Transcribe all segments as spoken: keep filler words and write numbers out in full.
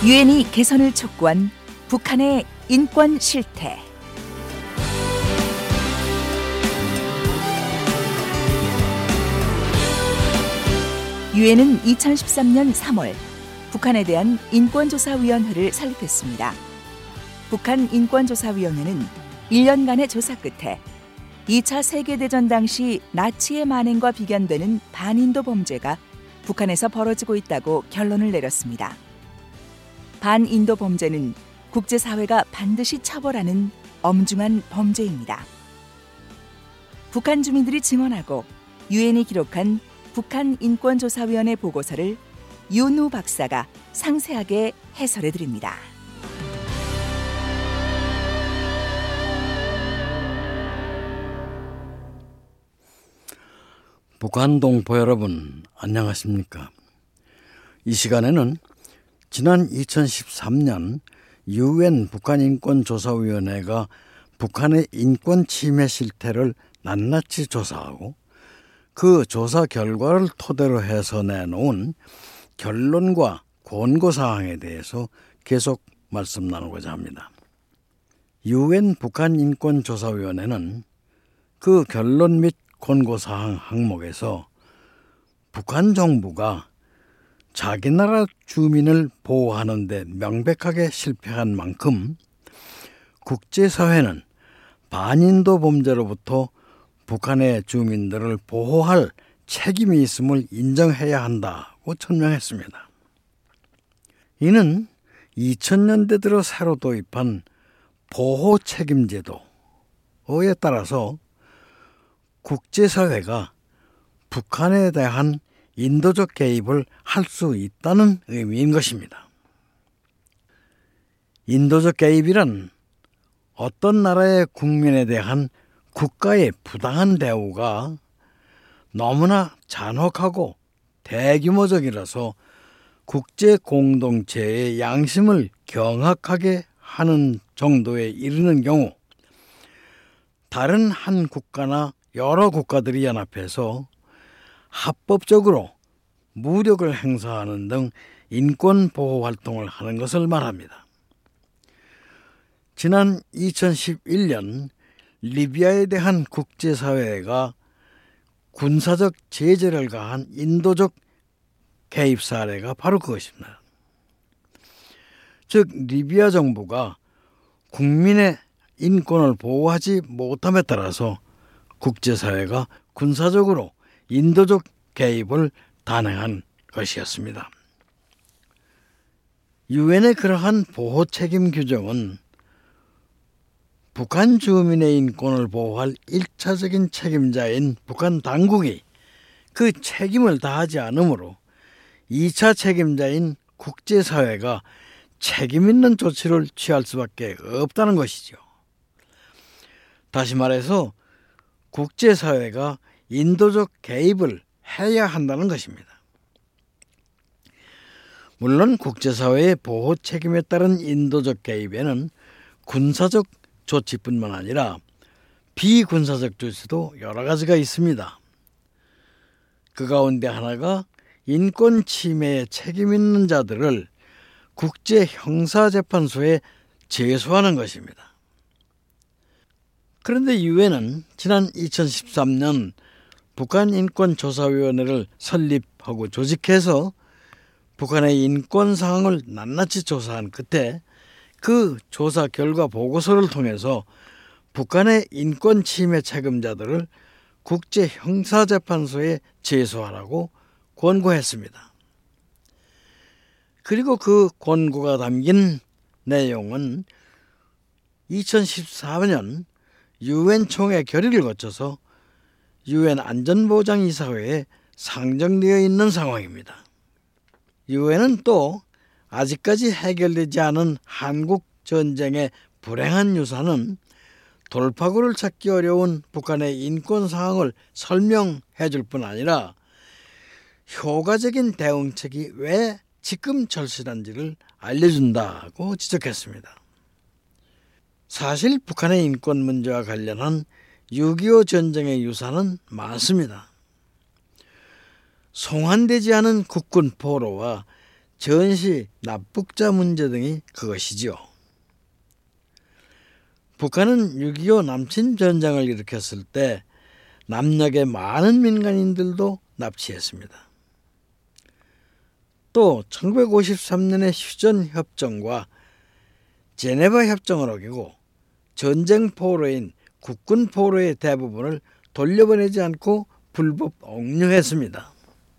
유엔이 개선을 촉구한 북한의 인권 실태. 유엔은 이천십삼 년 삼월 북한에 대한 인권조사위원회를 설립했습니다. 북한 인권조사위원회는 일 년간의 조사 끝에 이 차 세계대전 당시 나치의 만행과 비견되는 반인도 범죄가 북한에서 벌어지고 있다고 결론을 내렸습니다. 반인도 범죄는 국제사회가 반드시 처벌하는 엄중한 범죄입니다. 북한 주민들이 증언하고 유엔이 기록한 북한 인권조사위원회 보고서를 윤우 박사가 상세하게 해설해 드립니다. 북한 동포 여러분, 안녕하십니까? 이 시간에는 지난 이천십삼 년 유엔 북한인권조사위원회가 북한의 인권 침해 실태를 낱낱이 조사하고 그 조사 결과를 토대로 해서 내놓은 결론과 권고사항에 대해서 계속 말씀 나누고자 합니다. 유엔 북한인권조사위원회는 그 결론 및 권고사항 항목에서 북한 정부가 자기 나라 주민을 보호하는 데 명백하게 실패한 만큼 국제사회는 반인도 범죄로부터 북한의 주민들을 보호할 책임이 있음을 인정해야 한다고 천명했습니다. 이는 이천 년대 들어 새로 도입한 보호 책임제도에 따라서 국제사회가 북한에 대한 인도적 개입을 할 수 있다는 의미인 것입니다. 인도적 개입이란 어떤 나라의 국민에 대한 국가의 부당한 대우가 너무나 잔혹하고 대규모적이라서 국제 공동체의 양심을 경악하게 하는 정도에 이르는 경우 다른 한 국가나 여러 국가들이 연합해서 합법적으로 무력을 행사하는 등 인권보호 활동을 하는 것을 말합니다. 지난 이천십일 년 리비아에 대한 국제사회가 군사적 제재를 가한 인도적 개입 사례가 바로 그것입니다. 즉 리비아 정부가 국민의 인권을 보호하지 못함에 따라서 국제사회가 군사적으로 인도적 개입을 단행한 것이었습니다. 유엔의 그러한 보호 책임 규정은 북한 주민의 인권을 보호할 일차적인 책임자인 북한 당국이 그 책임을 다하지 않으므로 이 차 책임자인 국제사회가 책임 있는 조치를 취할 수밖에 없다는 것이죠. 다시 말해서 국제사회가 인도적 개입을 해야 한다는 것입니다. 물론 국제사회의 보호 책임에 따른 인도적 개입에는 군사적 조치뿐만 아니라 비군사적 조치도 여러 가지가 있습니다. 그 가운데 하나가 인권 침해에 책임 있는 자들을 국제형사재판소에 제소하는 것입니다. 그런데 유엔은 지난 이천십삼 년 북한인권조사위원회를 설립하고 조직해서 북한의 인권 상황을 낱낱이 조사한 끝에 그 조사 결과 보고서를 통해서 북한의 인권 침해 책임자들을 국제형사재판소에 제소하라고 권고했습니다. 그리고 그 권고가 담긴 내용은 이천십사 년 유엔 총회 결의를 거쳐서 유엔 안전보장이사회에 상정되어 있는 상황입니다. 유엔은 또 아직까지 해결되지 않은 한국 전쟁의 불행한 유산은 돌파구를 찾기 어려운 북한의 인권 상황을 설명해 줄 뿐 아니라 효과적인 대응책이 왜 지금 절실한지를 알려준다고 지적했습니다. 사실 북한의 인권 문제와 관련한 육이오 전쟁의 유산은 많습니다. 송환되지 않은 국군 포로와 전시, 납북자 문제 등이 그것이지요. 북한은 육이오 남침 전쟁을 일으켰을 때 남녘의 많은 민간인들도 납치했습니다. 또 천구백오십삼 년의 휴전 협정과 제네바 협정을 어기고 전쟁 포로인 국군 포로의 대부분을 돌려보내지 않고 불법 억류했습니다.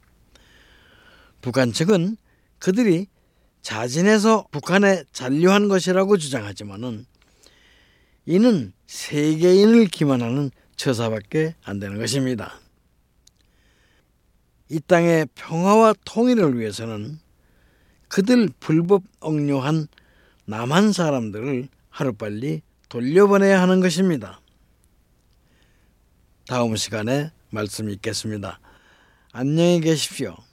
북한 측은 그들이 자진해서 북한에 잔류한 것이라고 주장하지만은 이는 세계인을 기만하는 처사밖에 안 되는 것입니다. 이 땅의 평화와 통일을 위해서는 그들 불법 억류한 남한 사람들을 하루빨리 돌려보내야 하는 것입니다. 다음 시간에 말씀 있겠습니다. 안녕히 계십시오.